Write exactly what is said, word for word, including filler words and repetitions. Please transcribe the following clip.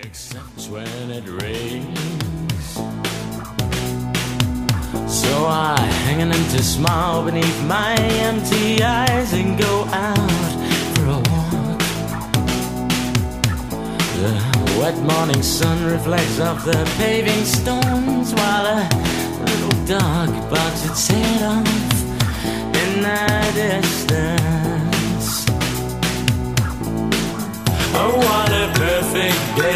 except when it rains. So I hang an empty smile beneath my empty eyes and go out for a walk. The wet morning sun reflects off the paving stones, while a little dog barks its head off in the distance. Oh, what a perfect day